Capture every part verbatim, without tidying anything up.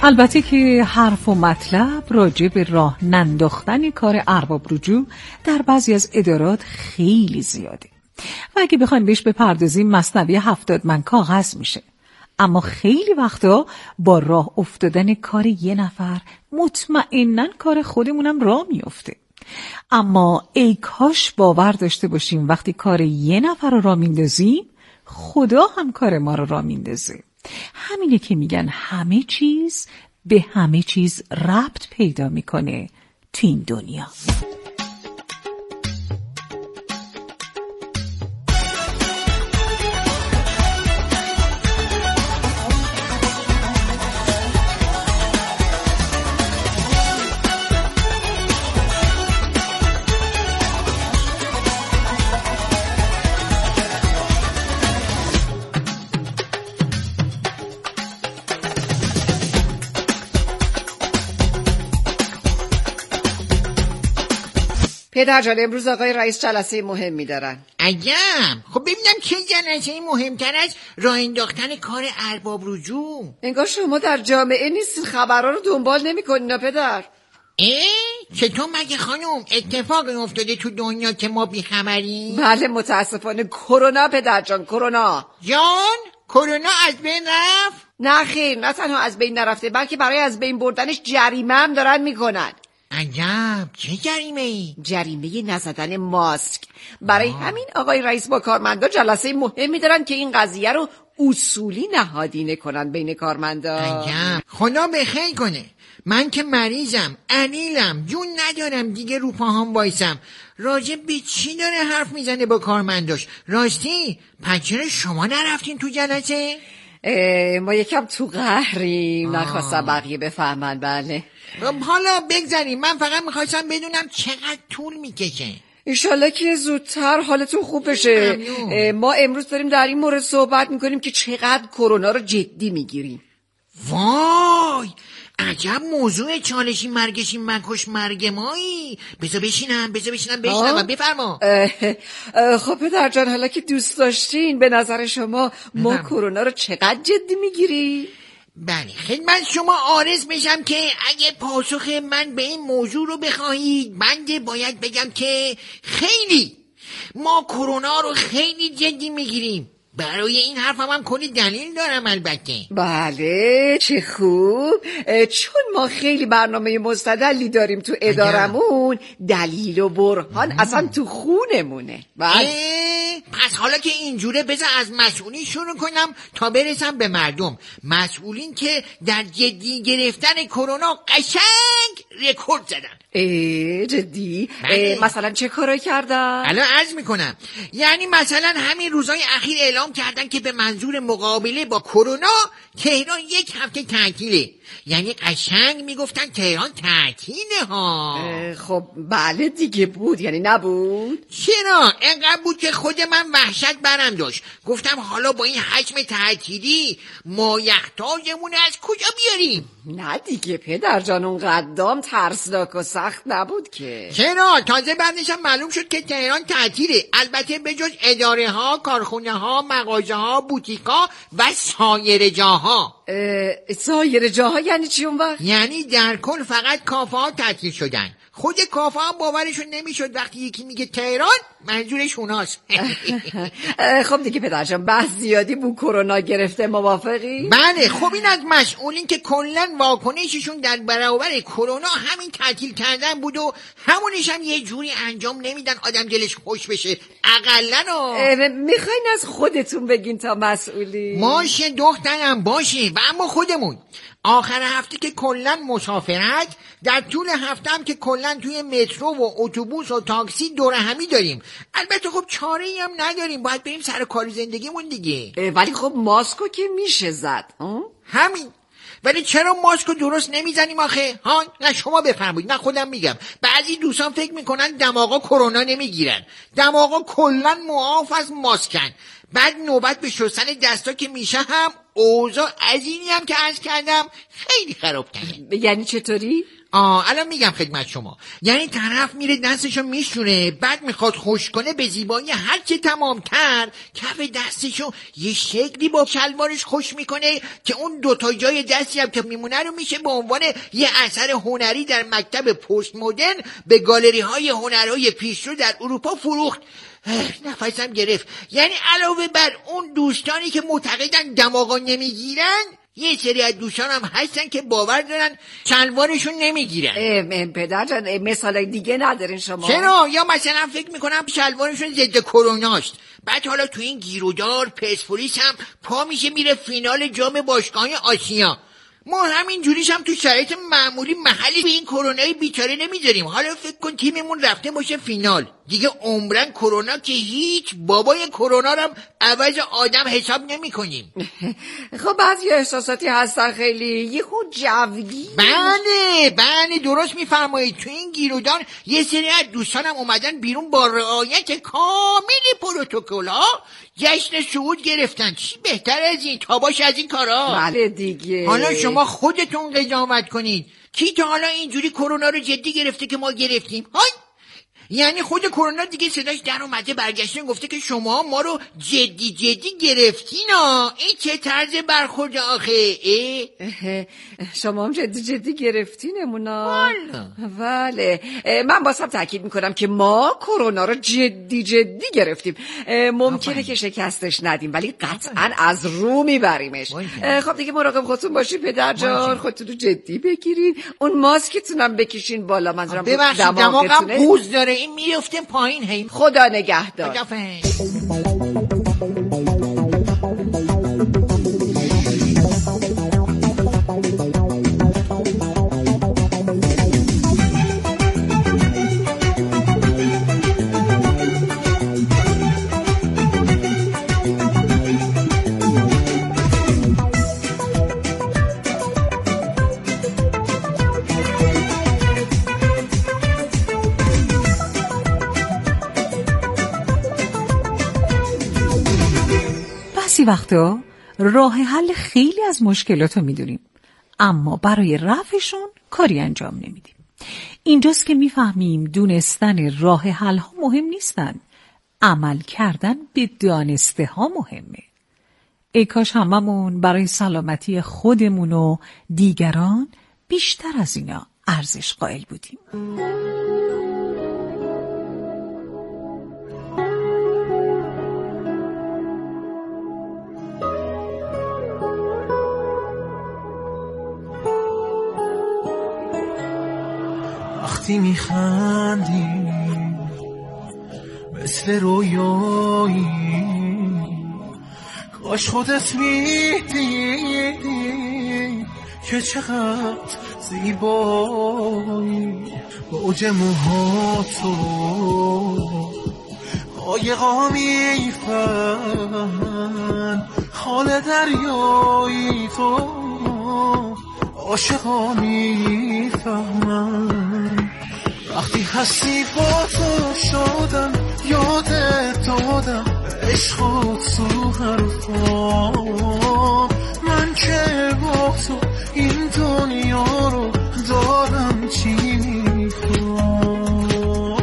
البته که حرف و مطلب راجع به راه ننداختن کار ارباب رجوع در بعضی از ادارات خیلی زیاده و اگه بخوایم بهش بپردازیم مثنوی هفتاد من کاغذ میشه. اما خیلی وقتا با راه افتادن کار یه نفر مطمئناً کار خودمونم راه میفته. اما ای کاش باور داشته باشیم وقتی کار یه نفر رو راه میندازیم خدا هم کار ما رو راه میندازه. همینه که میگن همه چیز به همه چیز ربط پیدا میکنه تو این دنیا. پدر جان امروز آقای رئیس جلسه مهمی دارن. عجب. خب ببینم چه جلسه مهمتر از راه انداختن کار ارباب رجوع؟ انگار شما در جامعه نیستین، خبرها رو دنبال نمی‌کنین پدر. اه؟ چطور مگه خانم اتفاقی افتاده تو دنیا که ما بیخبریم؟ بله متاسفانه کرونا پدر جان، کرونا. جان کرونا از بین رفت؟ نه خیر، نه تنها از بین نرفته بلکه برای از بین بردنش جریمه هم دارن میکنن. عجب. چه جریمه ای؟ جریمه نزدن ماسک. برای آه. همین آقای رئیس با کارمندا جلسه مهمی دارن که این قضیه رو اصولی نهادینه کنن بین کارمندا. عجب. خدا بخیر کنه. من که مریضم، علیلم، جون ندارم دیگه رو پاهام وایسم. راجع به چی داره حرف میزنه با کارمنداش؟ راستی پس چرا شما نرفتین تو جلسه؟ ما یکم تو قهریم، نخواستم بقیه بفهمن. بله حالا بگذاریم، من فقط میخواستم بدونم چقدر طول میکشه. انشالله که زودتر حالتون خوب بشه. ما امروز داریم در این مورد صحبت میکنیم که چقدر کرونا رو جدی میگیریم. وای عجب موضوع چالشی مرگشی مکش مرگ مایی. بذار بشینم بذار بشینم بشینم بفرما. خب پدر جان حالا که دوست داشتین به نظر شما ما کرونا رو چقدر جدی میگیریم؟ بله خدمت شما عرض بشم که اگه پاسخ من به این موضوع رو بخواهید بنده باید بگم که خیلی ما کرونا رو خیلی جدی میگیریم. برای این حرفم هم کلی دلیل دارم البته. بله چه خوب، چون ما خیلی برنامه مستدلی داریم تو ادارمون، دلیل و برهان اصلا تو خونمونه. بله پس حالا که اینجوره بذار از مسئولین شروع کنم تا برسم به مردم. مسئولین که در جدی گرفتن کرونا قشنگ رکورد زدن. ای جدی؟ ای مثلا چه کارایی کردن؟ الان عرض میکنم. یعنی مثلا همین روزهای اخیر اعلام کردن که به منظور مقابله با کرونا تهران یک هفته تعطیله. یعنی قشنگ میگفتن تهران تعطیله ها. خب بله دیگه بود، یعنی نبود؟ چرا؟ اینقدر بود که خود من وحشت برم داشت. گفتم حالا با این حجم تعطیلی ما یخ‌تاجمون از کجا بیاریم؟ نه دیگه پدر جان اون قدام ترسناک و سخت نبود که. چرا؟ تازه بعدش هم معلوم شد که تهران تعطیله. البته به جز اداره ها، کارخونه ها، مغازه ها، بوتیک ها و سایر جاها. سایر جاها یعنی چی اون وقت؟ یعنی در کل فقط کافه ها تعطیل شدن. خود کافه ها باورشون نمیشد وقتی یکی میگه تهران منظورش اوناست. خب دیگه پدر جان بحث زیادی بو کرونا گرفته، موافقی؟ بله. خب این از مسئولین که کلا واکنششون در برابر کرونا همین تعطیل کردن بود و همونش هم یه جوری انجام نمیدن آدم دلش خوش بشه. اقلن میخواین از خودتون بگین تا مسئولی؟ باشه دخترم باشه. و اما خودمون آخر هفته که کلا مسافرت، در طول هفته هم که کلا توی مترو و اتوبوس و تاکسی دور همی داریم. البته خب چاره‌ای هم نداریم، باید بریم سر کار زندگیمون دیگه. ولی خب ماسکو که میشه زد. همین. ولی چرا ماسکو درست نمیزنیم آخه؟ ها نه شما بفرمایید، من خودم میگم. بعضی دوستان فکر میکنن دماغا کرونا نمیگیرن. دماغا کلا معاف از ماسکن. بعد نوبت به شستن دستا که میشه هم اوضاع از اینی هم که عرض کردم خیلی خرابتره. یعنی چطوری؟ آه الان میگم خدمت شما. یعنی طرف میره دستشو میشونه، بعد میخواد خوش کنه، به زیبایی هرچه تمامتر کف دستشو یه شکلی با شلوارش خوش میکنه که اون دوتا جای دستی هم که میمونه رو میشه به عنوان یه اثر هنری در مکتب پست مدرن به گالری های هنرهای پیشرو در اروپا فروخت. نفسم گرفت. یعنی علاوه بر اون دوستانی که معتقدن دماغا نمیگیرن، یه سری از دوستان هم هستن که باور دارن شلوارشون نمیگیرن. پدر جان مثال دیگه ندارین شما؟ چرا؟ یا مثلا فکر میکنم شلوارشون ضد کروناست، بعد حالا تو این گیرودار پرسپولیس هم پا میشه میره فینال جام باشگاه آسیا. ما همین جوریش هم تو شرایط معمولی محلی به این کرونای بیچاره نمیذاریم. حالا فکر کن تیممون رفته باشه فینال، دیگه عمرن کرونا که هیچ، بابای کرونا رو هم عوض آدم حساب نمی کنیم. خب بعضی احساساتی هستن خیلی یه خود جوگی. بله بله درست میفرمایید. تو این گیرودان یه سری از دوستانم اومدن بیرون با رعایت کامل پروتکل‌ها جشن صعود گرفتن. چی بهتر از این؟ تاباش از این کارا. بله دیگه. حالا شما خودتون قضاوت کنید کی تا حالا اینجوری کرونا رو جدی گرفته که ما گرفتیم؟ های یعنی خود کرونا دیگه صداش در اومده برگشته گفته که شما ما رو جدی جدی گرفتین ها. این چه طرز برخورد آخه؟ شما هم جدی جدی گرفتینمونا؟ بله. من بازم تاکید میکنم که ما کرونا رو جدی جدی گرفتیم. ممکنه که شکستش ندیم ولی قطعا از رو میبریمش. خب دیگه مراقب خودتون باشین پدر جان، خودتون رو جدی بگیرین، اون ماسکتونم بکشین بالا. منظورم ببخشید دماغم گوز داره این میفته پایین. هی خدا نگهدار. بعضی وقتا راه حل خیلی از مشکلات رو میدونیم اما برای رفعشون کاری انجام نمیدیم. اینجاست که میفهمیم دونستن راه حل ها مهم نیستن، عمل کردن به دانسته ها مهمه. ای کاش هممون برای سلامتی خودمون و دیگران بیشتر از اینا ارزش قائل بودیم. وقتی میخندی مثل رویایی، کاش خودت میدیدی که چقدر زیبایی. موج موهاتو قایقا میفهمن، خال دریایی تو عاشقا میفهمن. وقتی هستی با تو شدم یادت دادم عشقات تو حرفا، من که با تو این دنیا رو دارم چی میخوام.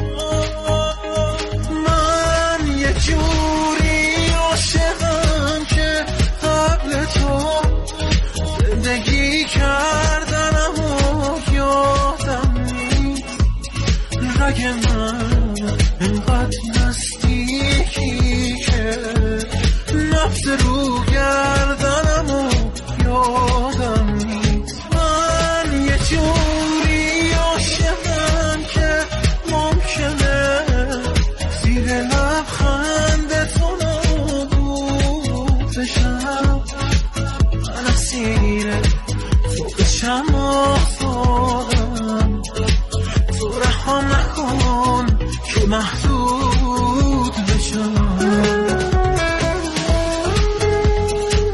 من یه جوری عاشقم که قبل تو زندگی کردنم و یادم نیست. رگ من انقدر نزدیکی که نفس رو گردنم و یادم نیست. من یه جوری عاشقم که ممکنه زیر لبخند تو نابود بشم. من اسیر تو بشم آفتابم، تو رها نکن که محدود بشم.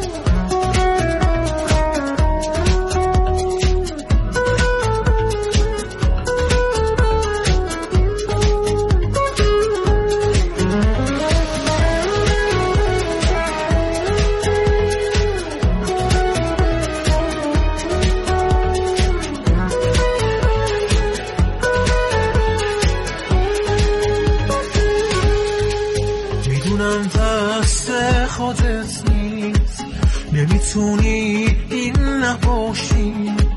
یادت نیست. نمیتونی این نباشی،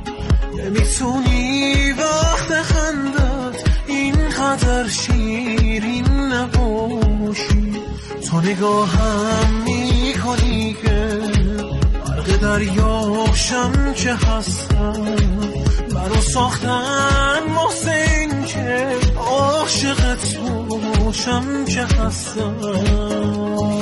نمیتونی وقت خندت اینقدر شیرین نباشی. تو نگاهم میکنی که غرق دریاشم که هستم، منو ساختن محسن که عاشقت باشم که هستم.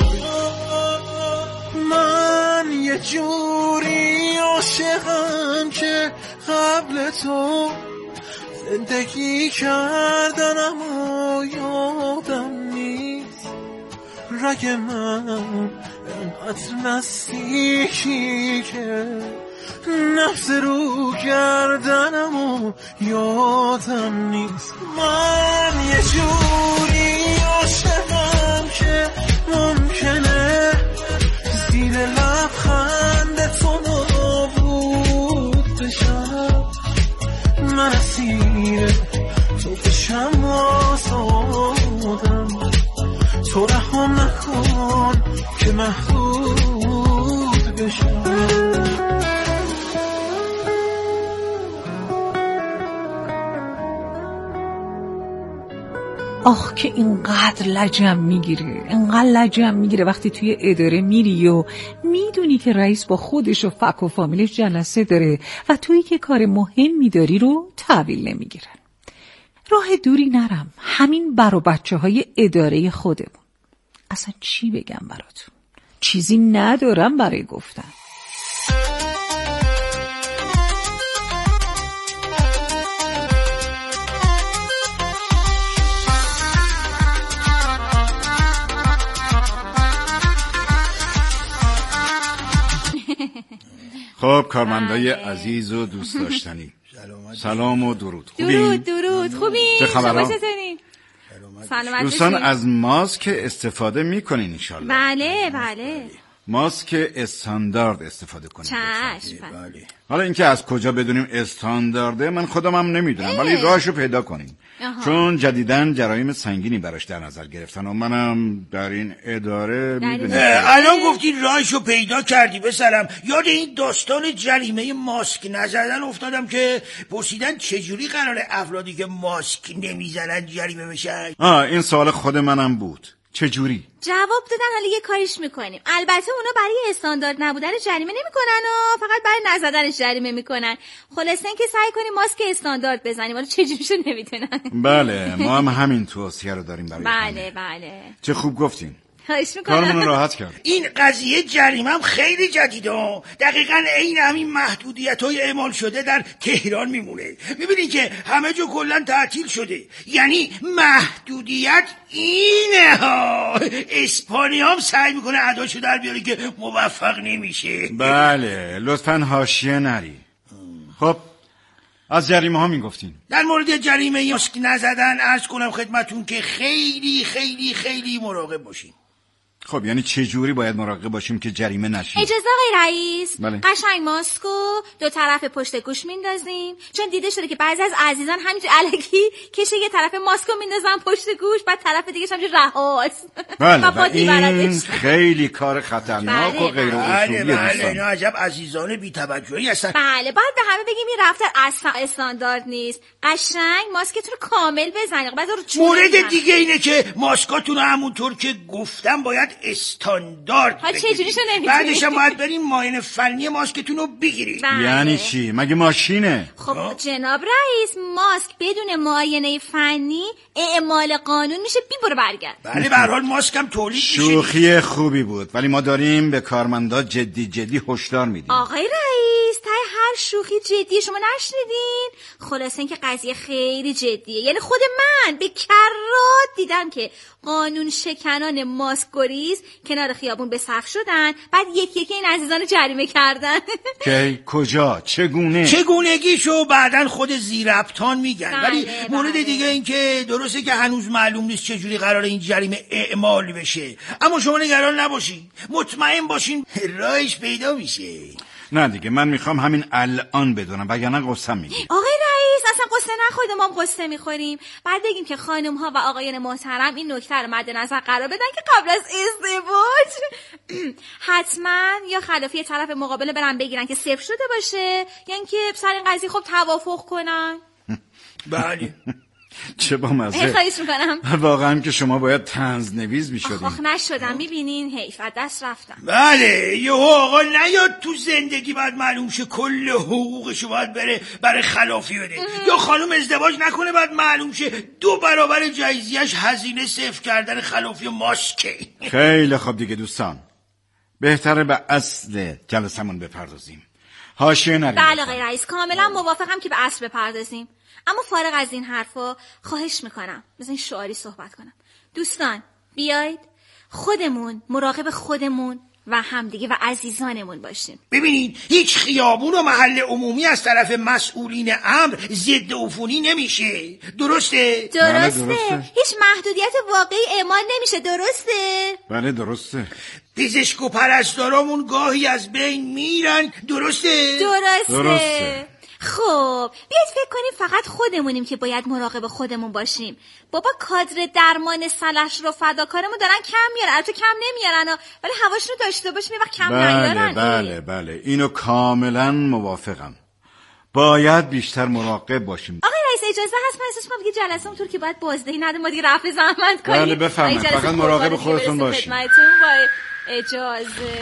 من یه جوری عاشقم که قبل تو زندگی کردن اما یادم نیست. رگ من انقدر نزدیکی که نفس رو کردنم و یادم نیست. من یه جوری عاشقم که ممکنه زیر لبخند تو نابود بشم. من اسیر تو بشم آزادم. تو رحم نکن که محدود بشم. آخ که اینقدر لجم میگیره، اینقدر لجم میگیره وقتی توی اداره میری و میدونی که رئیس با خودش و فک و فامیلش جلسه داره و تویی که کار مهمی داری رو تحویل نمیگیرن. راه دوری نرم، همین بر و بچه های اداره خودمون. اصلا چی بگم براتون؟ چیزی ندارم برای گفتن. خب کارمندای عزیز و دوست داشتنی، سلام و درود. درود درود. خوبی؟ چه خبرها؟ سلامت دوستان باشین. از ماسک استفاده میکنین انشالله؟ بله بله. ماسک استاندارد استفاده کنین. چشم. حالا اینکه از کجا بدونیم استاندارده من خودم هم نمیدونم، ولی راهشو پیدا کنیم. آها. چون جدیداً جرایم سنگینی براش در نظر گرفتن و منم در این اداره میدونم. الان گفتی راهشو پیدا کردی بسرم یاد این داستان جریمه ماسک نزدن افتادم که پرسیدن چجوری قراره افرادی که ماسک نمیزنن جریمه بشن. آه این سوال خود منم بود، چجوری؟ جواب دادن حالا یه کاریش میکنیم. البته اونا برای استاندارد نبودن جریمه نمیکنن و فقط برای نزدنش جریمه میکنن. خلاصه اینکه سعی کنیم ماسک استاندارد بزنیم، حالا چجوریشو نمیدونن. بله ما هم همین توصیه رو داریم برای بله بله. چه خوب گفتین. خواهش میکنم. کارمون راحت کرد. این قضیه جریمه هم خیلی جدیده، دقیقاً این همین محدودیت‌های اعمال شده در تهران میمونه. میبینین که همه جا کلاً تعطیل شده، یعنی محدودیت اینه ها. اسپانیا هم سعی میکنه اداشو در بیاره که موفق نمیشه. بله لطفاً حاشیه نری. خب از جریمه ها میگفتین. در مورد جریمه ماسک نزدن عرض کنم خدمتون که خیلی خیلی خیلی مراقب باشین. خب یعنی چه جوری باید مراقب باشیم که جریمه نشیم؟ اجازه آقای رئیس. بله. قشنگ ماسکو دو طرف پشت گوش میندازیم، چون دیده شده که بعضی از عزیزان همینجوری الکی کشه یه طرف ماسکو میندازن پشت گوش، بعد طرف دیگه همینجوری رهاست. بله و این خیلی کار خطرناک بله. و غیر اصولیه. بله بله اینا عجب عزیزان بی توجهی هستن. بله باید به همه بگیم این رفتار اصلا استاندارد نیست. قشنگ ماسکتون رو کامل بزنید. بعد رو مورد دیگه اینه که ماسکاتون رو همونطور که گفتم باید استاندارد ها چجوریشو نمیدونی؟ بعدش هم باید بریم معاینه فنی ماسکتون رو بگیرید. بله. یعنی چی؟ مگه ماشینه؟ خب آه؟ جناب رئیس ماسک بدون معاینه فنی اعمال قانون میشه، بی برو برگرد. بله به هر حال ماسک هم تولید میشه. شوخی خوبی بود ولی ما داریم به کارمندا جدی جدی هشدار میدیم. آقای رئیس تای هر شوخی جدی شما نشنیدین؟ خلاصه اینکه قضیه خیلی جدیه. یعنی خود من به کرات دیدم که قانون شکنان ماسک گریز کنار خیابون به صف شدن، بعد یکی یکی این عزیزان جریمه کردن. کی کجا چگونه چگونگیشو بعدن خود زیرابطان میگن. بله، ولی بله. مورد دیگه این که درسته که هنوز معلوم نیست چجوری قراره این جریمه اعمال بشه، اما شما نگران نباشین، مطمئن باشین راهش پیدا میشه. نه دیگه من میخوام همین الان بدونم وگرنه قسم میگیرم. آقای رئیس اصلا قصه نخورید ما هم قصه میخوریم. بعد بگیم که خانم ها و آقایان محترم این نکته رو مد نظر قرار بدن که قبل از ازدواج حتما یا خلافی طرف مقابل برن بگیرن که صفر شده باشه یا اینکه سر این قضیه خب توافق کنن. بله. چه با مزه. خواهش میکنم. واقعا که شما باید طنز نویز میشدین. آخ نشدم، میبینین حیف از دست رفتم. بله یه آقا نیاد تو زندگی بعد معلوم شه کل حقوقشو باید بره برای خلافی بده، یا خانم ازدواج نکنه بعد معلوم شه دو برابر جایزیش هزینه صرف کردن خلافی و ماسکه. خیلی خوب دیگه دوستان، بهتره به اصل جلسمون بپردازیم. حاشیه نریم. بله آقای رئیس کاملا موافقم که به اصل بپردازیم، اما فارغ از این حرفا خواهش میکنم بزنین شعاری صحبت کنم. دوستان بیایید خودمون مراقب خودمون و همدیگه و عزیزانمون باشیم. ببینید هیچ خیابون و محل عمومی از طرف مسئولین امر ضد عفونی نمیشه. درسته؟ درسته. درسته. هیچ محدودیت واقعی اعمال نمیشه. درسته؟ بله درسته. پزشک و پرستارامون گاهی از بین میرن. درسته؟ درسته. درسته. خب بیاید فکر کنیم فقط خودمونیم که باید مراقب خودمون باشیم. بابا کادر درمان سلش رو فداکارمون دارن کم میارن، البته کم نمیارن ولی هواشونو داشته باشیم یه وقت کم بله نیارن. بله بله اینو کاملا موافقم. باید بیشتر مراقب باشیم. آقای رئیس اجازه هست من احساس کنم دیگه جلسه اونطور که باید بازدهی نده ما دیگه رفع زحمت کنیم. بله بفرمایید، فقط مراقب خودتون باشید. با اجازه.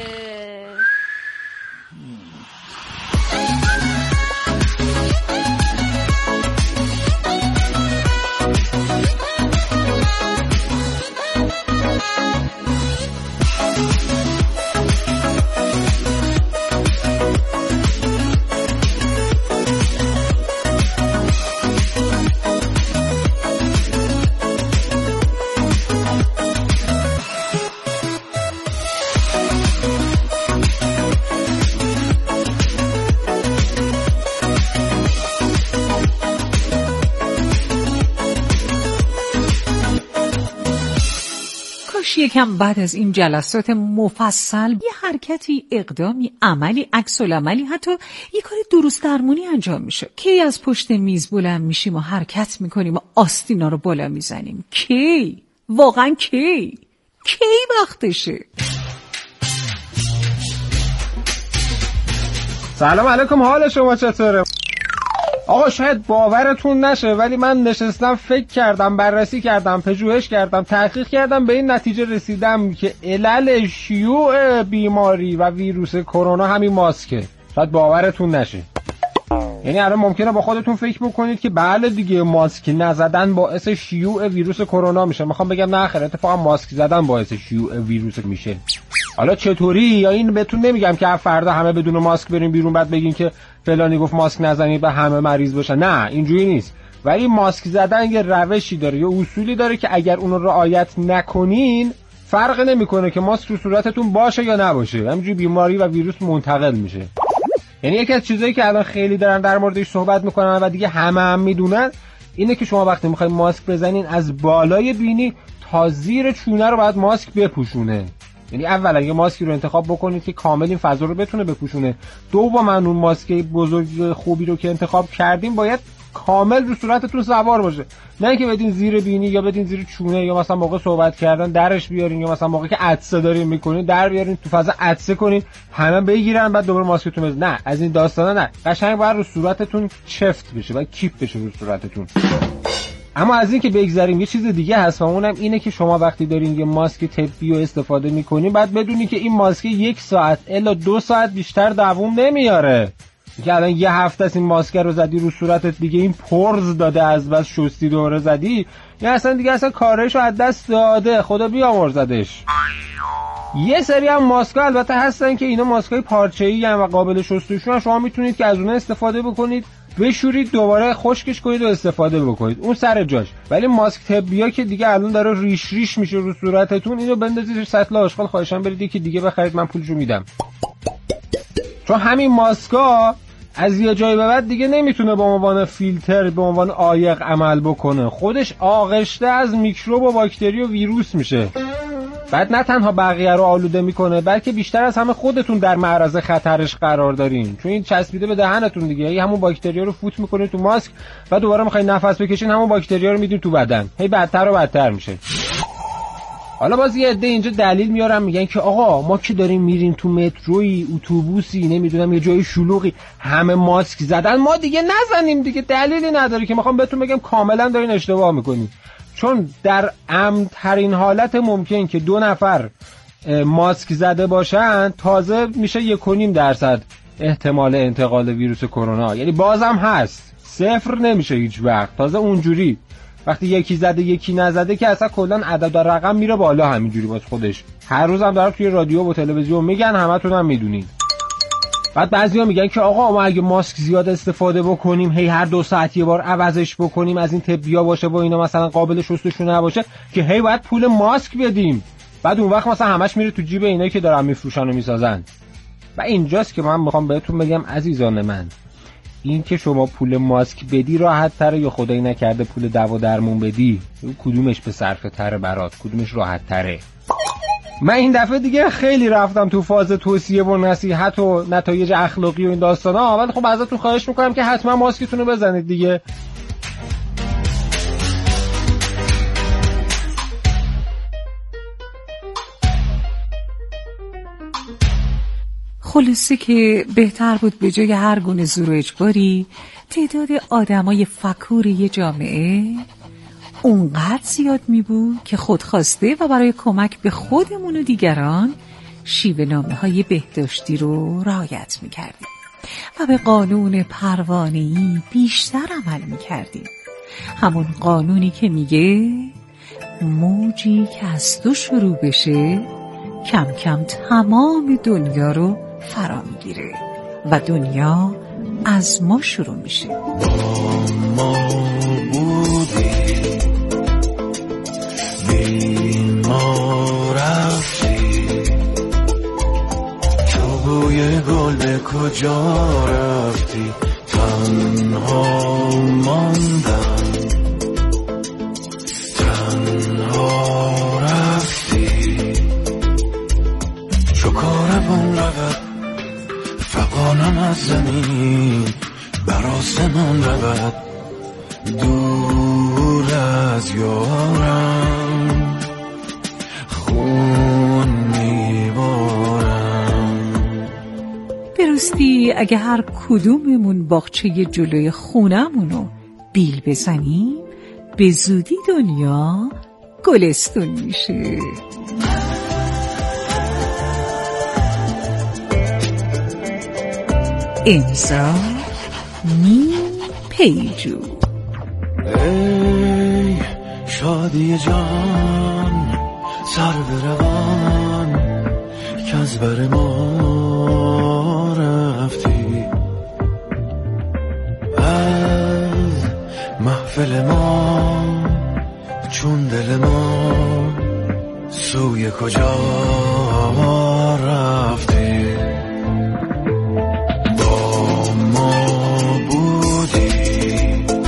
یکم بعد از این جلسات مفصل یه حرکتی، اقدامی، عملی، عکس العملی، حتی یه کار درست درمونی انجام میشه. کی از پشت میز بلند میشیم و حرکت میکنیم و آستینا رو بالا میزنیم؟ کی؟ واقعا کی؟ کی وقتشه؟ سلام علیکم، حال شما چطوره؟ آقا شاید باورتون نشه ولی من نشستم فکر کردم، بررسی کردم، پژوهش کردم، تحقیق کردم، به این نتیجه رسیدم که علل شیوع بیماری و ویروس کرونا همین ماسکه. شاید باورتون نشه. یعنی الان ممکنه با خودتون فکر بکنید که بله دیگه ماسک نزدن باعث شیوع ویروس کرونا میشه. میخوام بگم نه خیر، اتفاقا ماسک زدن باعث شیوع ویروس میشه. حالا چطوری؟ یا این بهتون نمیگم که فردا همه بدون ماسک بریم بیرون بعد بگین که فلانی گفت ماسک نزنید به همه مریض بشن. نه اینجوری نیست. ولی ماسک زدن یه روشی داره، یه اصولی داره که اگر اون رو رعایت نکنین فرق نمیکنه که ماسک رو صورتتون باشه یا نباشه، همینجوری بیماری و ویروس منتقل میشه. یعنی یکی از چیزایی که الان خیلی دارن در موردش صحبت میکنن و دیگه همه هم میدونن اینه که شما وقتی میخواید ماسک بزنین از بالای بینی تا زیر چونه رو باید ماسک بپوشونه. یعنی اولا یه ماسکی رو انتخاب بکنید که کامل این فضا رو بتونه بپوشونه. دوما اون ماسک بزرگ خوبی رو که انتخاب کردیم باید کامل رو صورتتون سوار باشه، نه اینکه بدین زیر بینی یا بدین زیر چونه یا مثلا موقع صحبت کردن درش بیارین یا مثلا موقعی که عطسه دارین میکنین در بیارین تو فضا عطسه کنین همه بگیرن بعد دوباره ماسکتون بزنین. نه از این داستانا نه، قشنگ باید رو صورتتون چفت بشه، باید کیپ بشه رو صورتتون. اما از این که بگذاریم یه چیز دیگه هست و اونم اینه که شما وقتی دارین یه ماسک طبی رو استفاده میکنین بعد بدونی که این ماسک یک ساعت الا دو ساعت بیشتر دووم نمیاره. که الان یه هفته از این ماسک رو زدی رو صورتت دیگه این پرز داده از بس شستی دوره زدی یا اصلا دیگه اصلا کارشو از دست داده، خدا بیامرزدش. یه سری هم ماسک‌ها البته هستن که اینا ماسک‌های پارچه‌ای ان و قابل شستشو، شما میتونید که از اونها استفاده بکنید، بشورید دوباره خشکش کنید و استفاده بکنید، اون سر جاش. ولی ماسک طبی‌ها که دیگه الان داره ریش ریش میشه رو صورتتون، اینو بندازید سطل آشغال، خواهشاً برید یکی دیگه بخرید، من پولشو میدم. چون همین ماسکا از یه جایی به بعد دیگه نمیتونه به عنوان فیلتر به عنوان عایق عمل بکنه، خودش آغشته از میکروب و باکتری و ویروس میشه. بعد نه تنها بقیه رو آلوده میکنه بلکه بیشتر از همه خودتون در معرض خطرش قرار دارین، چون این چسبیده به دهنتون دیگه. هی همون باکتریا رو فوت میکنه تو ماسک و دوباره میخواین نفس بکشین همون باکتریا رو میدین تو بدن، هی بدتر و بدتر میشه. حالا باز یه عده اینجا دلیل میارن میگن که آقا ما که داریم میریم تو متروی، اتوبوسی، نمیدونم یه جای شلوغی همه ماسک زدن، ما دیگه نزنیم دیگه. دلیلی نداره که میخوام بهتون بگم کاملا دارین اشتباه میکنین، چون در امن ترین حالت ممکن که دو نفر ماسک زده باشن تازه میشه یک و نیم درصد احتمال انتقال ویروس کرونا، یعنی بازم هست، صفر نمیشه هیچ وقت. تازه اونجوری وقتی یکی زده یکی نزده که اصلا کلا عدد و رقم میره بالا همینجوری باز خودش. هر روز هم دارن توی رادیو و تلویزیون میگن، همتون هم میدونین. بعد بعضیا میگن که آقا ما اگه ماسک زیاد استفاده بکنیم، هی هر دو ساعت یه بار عوضش بکنیم، از این طبیا باشه و اینا مثلا قابل شستشو نباشه، که هی باید پول ماسک بدیم. بعد اون وقت مثلا همش میره تو جیب اینا که دارن میفروشن و میسازن. و اینجاست که من میخوام بهتون بگم عزیزان من، این که شما پول ماسک بدی راحت تره یا خدایی نکرده پول دوا درمون بدی؟ کدومش به صرفه تره برات؟ کدومش راحت تره؟ من این دفعه دیگه خیلی رفتم تو فاز توصیه و نصیحت و نتایج اخلاقی و این داستانا، ولی خب ازتون خواهش میکنم که حتما ماسکتون رو بزنید دیگه. خلاصه که بهتر بود به جای هر گونه زور و اجباری تعداد آدمای فکور یه جامعه اونقدر زیاد می بود که خودخواسته و برای کمک به خودمون و دیگران شیوه نامه های بهداشتی رو رعایت می کردیم و به قانون پروانه‌ای بیشتر عمل می کردیم. همون قانونی که میگه موجی که از تو شروع بشه کم کم تمام دنیا رو فرا میگیره و دنیا از ما شروع میشه. ما بودی بی ما رفتی، تو بوی گل به کجا رفتی، تنها ماندم، تنها رفتی، چو کاروان رود فقانم از زمین بر آسمان رود، دور از یارم خون میبارم. به راستی اگه هر کدوممون باغچه جلوی خونمونو بیل بزنیم به زودی دنیا گلستون میشه. امضا نیم پیجو. ای شادی جان سر بروان که از بر ما رفتی، از محفل ما چون دل ما سوی کجا رفتی. با ما بودی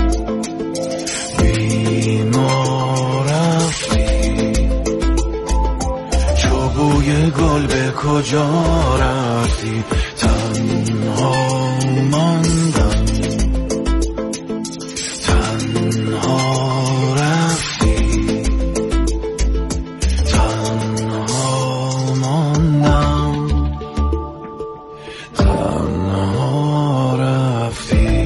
بی ما رفتی، چو بوی گل به کجا رفتی، تنها ماندم، تنها رفتی، تنها ماندم، تنها رفتی.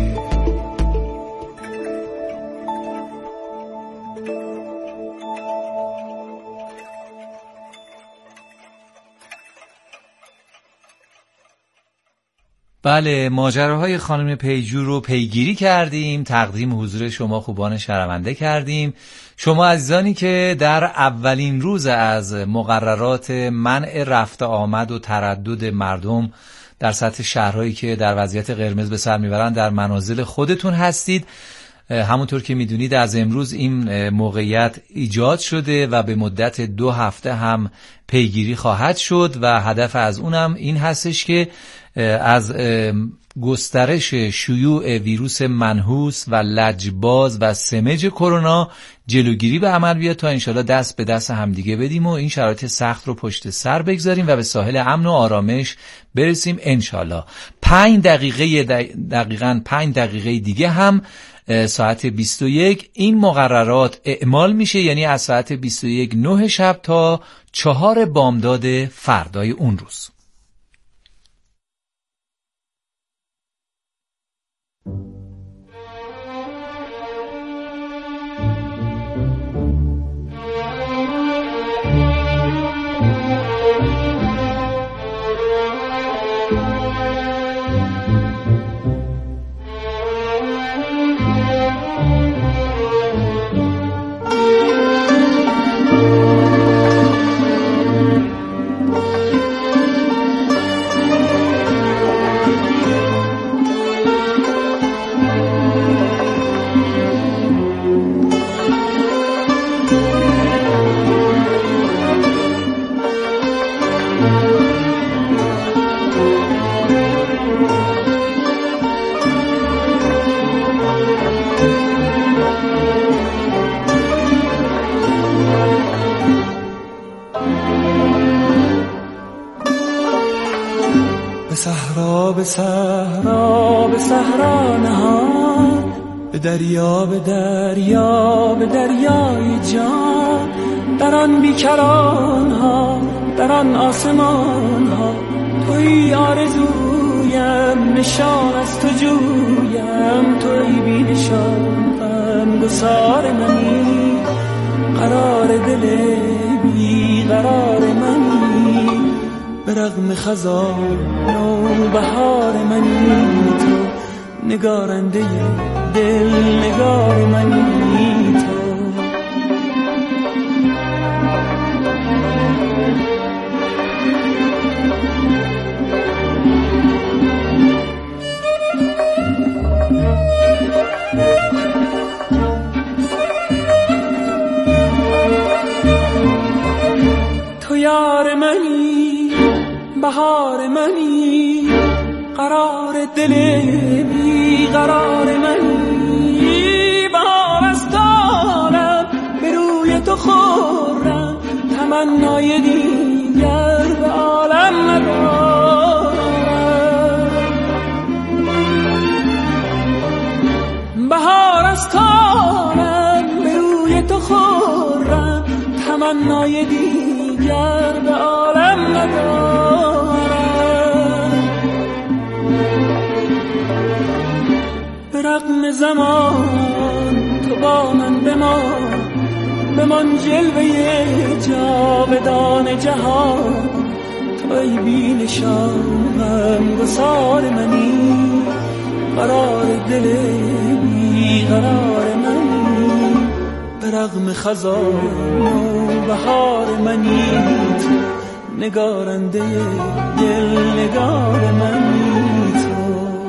بله، ماجراهای خانم پیجو رو پیگیری کردیم، تقدیم حضور شما خوبان شنونده کردیم. شما عزیزانی که در اولین روز از مقررات منع رفت آمد و تردد مردم در سطح شهرهایی که در وضعیت قرمز به سر میبرند در منازل خودتون هستید، همونطور که میدونید از امروز این موقعیت ایجاد شده و به مدت دو هفته هم پیگیری خواهد شد و هدف از اونم این هستش که از گسترش شیوع ویروس منحوس و لجباز و سمج کرونا جلوگیری به عمل بیاد تا انشالله دست به دست همدیگه بدیم و این شرایط سخت رو پشت سر بگذاریم و به ساحل امن و آرامش برسیم انشالله. پنج دقیقه دقیقاً پنج دقیقه دیگه هم ساعت بیست و یک این مقررات اعمال میشه، یعنی از ساعت بیست و یک نه شب تا چهار بامداد فردای اون روز. به صحرا به صحرا نهاد، به دریا به دریا به دریای جان، در آن بیکران ها در آن آسمان ها، توی آرزویم نشان از تو جویم، توی بی نشان غم گسار منی، قرار دل بی قرار منی، به رغم خزان و بهار منی، تو نگارنده دل نگار منی، تو تو یار منی، بهار منی، قرار دل بی قرار منی، بهار از دارم به روی تو خورم، تمنای دیگر به عالم ندارم، بهار از دارم به روی تو خورم، تمنای دیگر به عالم ندارم، به رغم زمان تو با من بمان، بمان جلوه جاودان جهان، توی بی نشانم گسار منی، قرار دل بی قرار منی، به رغم خزان و بهار منی، تو نگارنده دل نگار منی، تو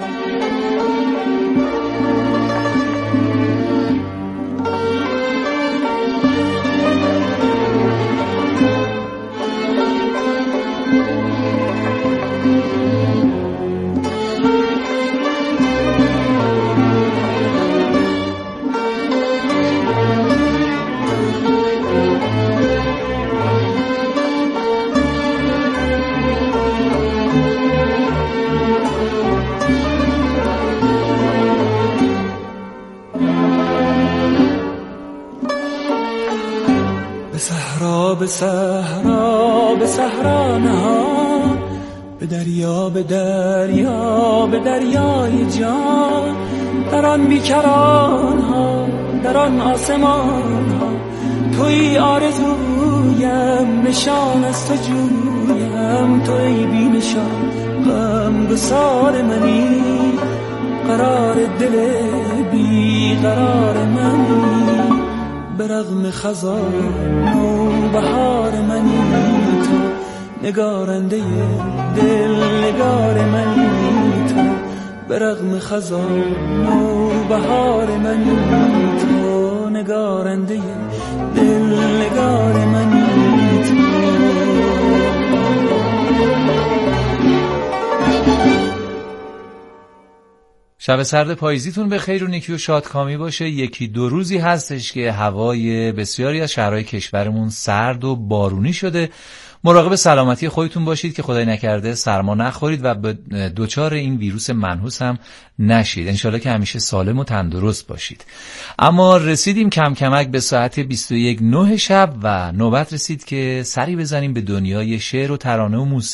به صحرا به صحرا نهاد، به دریا به دریا به دریای جان، در آن بیکران ها در آن آسمان ها، توی آرزویم نشان از تو جویم، توی بی نشان غم گسار منی، قرار دل بی قرار منی، به رغم خزان و بهار منی، تو نگارنده دل نگار منی، تو به رغم خزان و بهار منی، تو نگارنده دل نگار منی، تو شب سرد پاییزیتون به خیر و نیکی و شادکامی باشه. یکی دو روزی هستش که هوای بسیاری از شهرهای کشورمون سرد و بارونی شده. مراقب سلامتی خودتون باشید که خدای نکرده سرما نخورید و به دوچار این ویروس منحوس هم نشید. انشالله که همیشه سالم و تندرست باشید. اما رسیدیم کم کمک به ساعت بیست و یک نه شب و نوبت رسید که سری بزنیم به دنیای شعر و ترانه و موسیقی.